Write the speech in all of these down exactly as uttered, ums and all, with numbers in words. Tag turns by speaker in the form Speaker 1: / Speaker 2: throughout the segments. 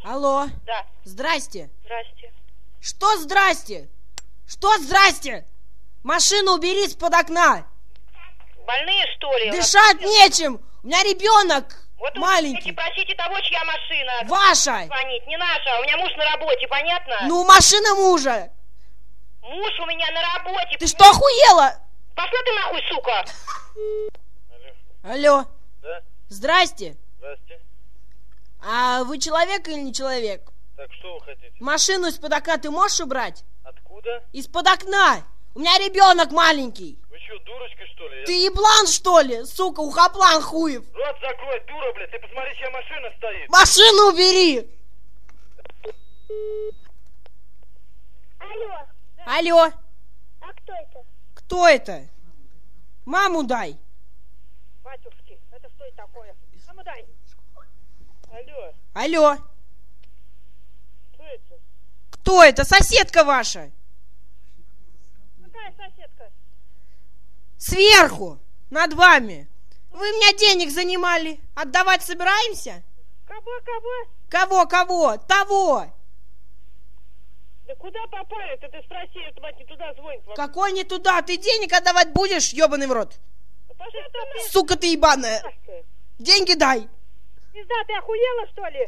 Speaker 1: Алло.
Speaker 2: Да.
Speaker 1: Здрасте.
Speaker 2: Здрасте.
Speaker 1: Что здрасте? Что здрасте? Машину убери из-под окна.
Speaker 2: Больные, что ли?
Speaker 1: Дышать нечем. У меня ребенок
Speaker 2: вот
Speaker 1: маленький.
Speaker 2: Просите того, чья машина.
Speaker 1: Ваша.
Speaker 2: Звонить, не наша. У меня муж на работе, понятно?
Speaker 1: Ну, машина мужа.
Speaker 2: Муж у меня на работе.
Speaker 1: Ты что, охуела?
Speaker 2: Пошла ты нахуй, сука.
Speaker 1: Алло.
Speaker 3: Да?
Speaker 1: Здрасте.
Speaker 3: Здрасте.
Speaker 1: А вы человек или не человек?
Speaker 3: Так, что вы хотите?
Speaker 1: Машину из-под окна ты можешь убрать?
Speaker 3: Откуда?
Speaker 1: Из-под окна. У меня ребенок маленький.
Speaker 3: Вы что, дурочка, что ли?
Speaker 1: Ты еблан, что ли? Сука, ухоплан хуев.
Speaker 3: Рот закрой, дура, блядь. Ты посмотри, чья машина стоит.
Speaker 1: Машину убери.
Speaker 4: Алло.
Speaker 1: Алло.
Speaker 4: А кто это?
Speaker 1: Кто это? Маму дай.
Speaker 2: Батюшки, это что это такое? Маму дай.
Speaker 3: Алло.
Speaker 1: Алло.
Speaker 3: Кто это?
Speaker 1: Кто это? Соседка ваша.
Speaker 2: Какая соседка?
Speaker 1: Сверху. Над вами. Вы меня денег занимали. Отдавать собираемся?
Speaker 2: Кого, кого?
Speaker 1: Кого, кого? Того.
Speaker 2: Да куда попали-то? Ты спроси, это мать не туда звонит.
Speaker 1: Какой не туда? Ты денег отдавать будешь, ебаный в рот?
Speaker 2: Да пошли ты,
Speaker 1: Сука ты ебаная. Деньги дай.
Speaker 2: пизда, ты охуела, что ли?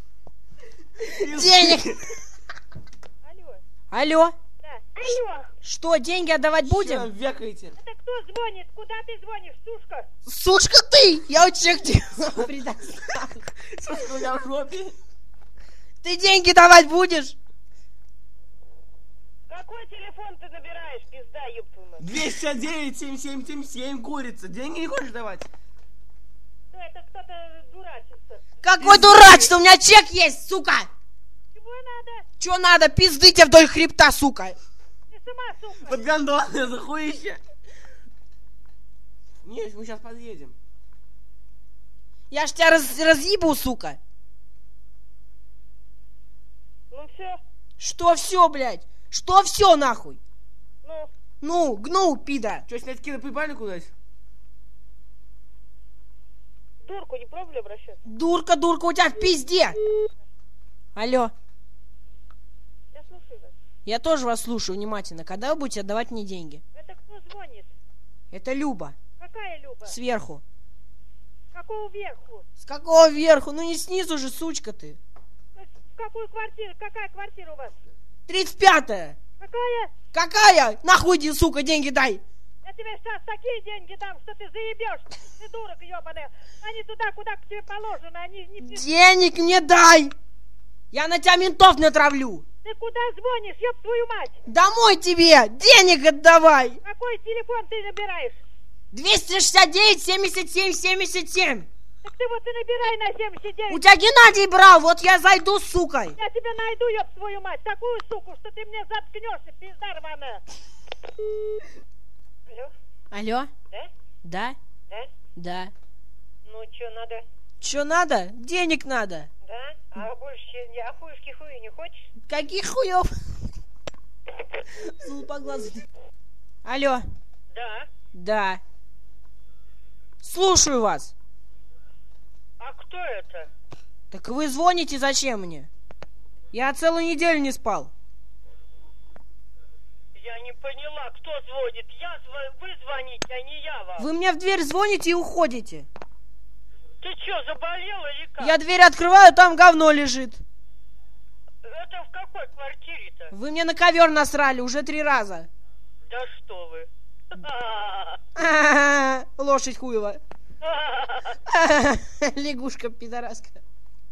Speaker 1: Денег.
Speaker 2: Алло.
Speaker 1: Алло.
Speaker 2: Да.
Speaker 4: Алло.
Speaker 1: Что, деньги отдавать будем?
Speaker 5: Векаете.
Speaker 2: Это кто звонит? Куда ты звонишь, сушка?
Speaker 1: Сушка ты! Я у тебя тебя предоставлю.
Speaker 5: Сушка у меня в жопе.
Speaker 1: Ты деньги давать будешь?
Speaker 2: Какой телефон ты набираешь, пизда, ёб твою мать?
Speaker 5: двести девять семь семь семь семь курица. Деньги не хочешь давать?
Speaker 2: Да, это кто-то дурачится.
Speaker 1: Какой дурачество? У меня чек есть, сука!
Speaker 2: Чего надо?
Speaker 1: Че надо? Пизды тебе вдоль хребта, сука!
Speaker 2: Ты сама, сука.
Speaker 5: Под гондоны за хуище. Нет, мы сейчас подъедем.
Speaker 1: Я ж тебя раз, разъебу, сука!
Speaker 2: Ну все,
Speaker 1: Что все, блядь? Что все, нахуй?
Speaker 2: ну,
Speaker 1: Ну, гну, пида!
Speaker 5: Че, снять кида поебали куда-то?
Speaker 2: дурку не пробовали обращаться?
Speaker 1: Дурка, дурка, у тебя в пизде! Алло,
Speaker 2: Я слушаю вас.
Speaker 1: я тоже вас слушаю внимательно. Когда вы будете отдавать мне деньги?
Speaker 2: Это кто звонит?
Speaker 1: Это Люба,
Speaker 2: Какая Люба?
Speaker 1: сверху.
Speaker 2: Какого верху?
Speaker 1: С какого верху? Ну не снизу же, сучка ты.
Speaker 2: В какую квартиру? Какая квартира у вас?
Speaker 1: тридцать пятая.
Speaker 2: Какая?
Speaker 1: Какая? Нахуй иди, сука, деньги дай.
Speaker 2: Я тебе сейчас такие деньги дам, что ты заебешь. Ты дурак ебаная. Они туда, куда к тебе положено. Они не...
Speaker 1: Денег мне дай. Я на тебя ментов натравлю.
Speaker 2: Ты куда звонишь, ёб твою мать?
Speaker 1: Домой тебе. Денег отдавай.
Speaker 2: Какой телефон ты набираешь?
Speaker 1: двести шестьдесят девять семьдесят семь семьдесят семь.
Speaker 2: Так ты вот и набирай на семьдесят девять.
Speaker 1: У тебя Геннадий брал. Вот я зайду с сукой.
Speaker 2: Я тебя найду, ёб твою мать. Такую суку, что ты мне заткнешься, пизда рваная. Алло?
Speaker 1: Алло?
Speaker 2: Да?
Speaker 1: Да?
Speaker 2: Да?
Speaker 1: Да.
Speaker 2: Ну, что надо?
Speaker 1: Че надо? Денег надо.
Speaker 2: Да? А больше не а хуюшки хуи не хочешь?
Speaker 1: Каких хуев? Злопоглазый. Алло?
Speaker 2: Да.
Speaker 1: Да. Слушаю вас.
Speaker 2: А кто это?
Speaker 1: Так вы звоните зачем мне? Я целую неделю не спал.
Speaker 2: Я не поняла, кто звонит. Я зв... Вы звоните, а не я вам.
Speaker 1: Вы мне в дверь звоните и уходите.
Speaker 2: Ты что, заболел или как?
Speaker 1: Я дверь открываю, там говно лежит.
Speaker 2: Это в какой квартире-то?
Speaker 1: Вы мне на ковер насрали уже три раза.
Speaker 2: Да что вы.
Speaker 1: Лошадь хуева. Лягушка пидораска.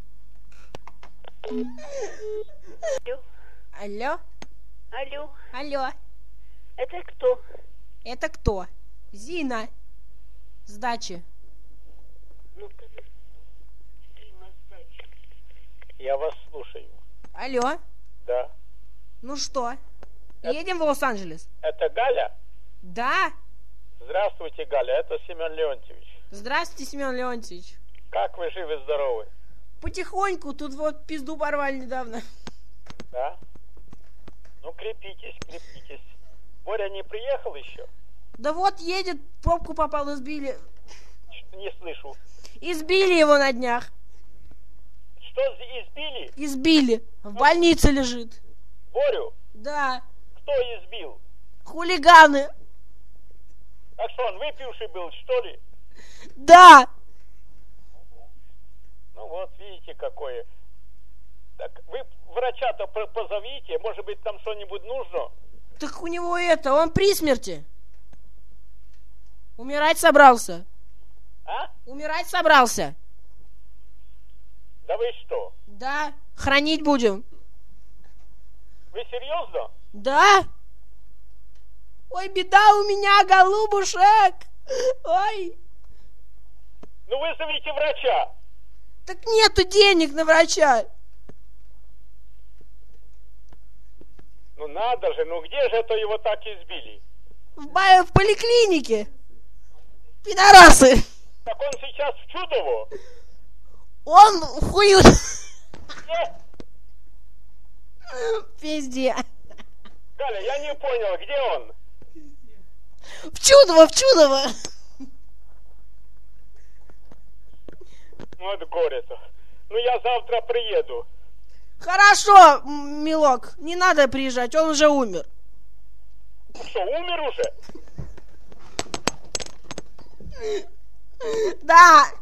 Speaker 1: Алло?
Speaker 4: Алло.
Speaker 1: Алло?
Speaker 4: Это кто?
Speaker 1: Это кто? Зина. С дачи.
Speaker 4: Ну-ка, Дима, сдача.
Speaker 3: Я вас слушаю.
Speaker 1: Алло?
Speaker 3: Да.
Speaker 1: Ну что? Едем в Лос-Анджелес?
Speaker 3: Это Галя?
Speaker 1: Да.
Speaker 3: Здравствуйте, Галя. Это Семен Леонтьевич.
Speaker 1: Здравствуйте, Семен Леонтьевич.
Speaker 3: Как вы живы-здоровы?
Speaker 1: Потихоньку, тут вот пизду порвали недавно.
Speaker 3: Да? Ну, крепитесь, крепитесь. Боря не приехал еще?
Speaker 1: Да вот едет, в пробку попал, избили.
Speaker 3: Что-то не слышу.
Speaker 1: Избили его на днях.
Speaker 3: Что, избили?
Speaker 1: Избили. В больнице лежит.
Speaker 3: Борю?
Speaker 1: Да.
Speaker 3: Кто избил?
Speaker 1: Хулиганы.
Speaker 3: Так что, он выпивший был, что ли?
Speaker 1: Да.
Speaker 3: Ну вот, видите, какое. Так, вы врача-то позовите, может быть, там что-нибудь нужно?
Speaker 1: Так у него это, он при смерти. Умирать собрался.
Speaker 3: А?
Speaker 1: Умирать собрался.
Speaker 3: Да вы что?
Speaker 1: Да, хранить будем.
Speaker 3: Вы серьезно?
Speaker 1: Да. Ой, беда у меня, голубушек. Ой.
Speaker 3: Ну вызовите врача.
Speaker 1: Так нету денег на врача.
Speaker 3: Ну надо же, ну где же это его так избили?
Speaker 1: В, ба- в поликлинике. Пидорасы.
Speaker 3: Так он сейчас в Чудово.
Speaker 1: Он хую...
Speaker 3: Где?
Speaker 1: Везде.
Speaker 3: Галя, я не понял, где он?
Speaker 1: В Чудово, в Чудово.
Speaker 3: Ну это горе-то. Ну я завтра приеду.
Speaker 1: Хорошо, м, милок, не надо приезжать, он уже умер.
Speaker 3: Что, умер уже?
Speaker 1: Да.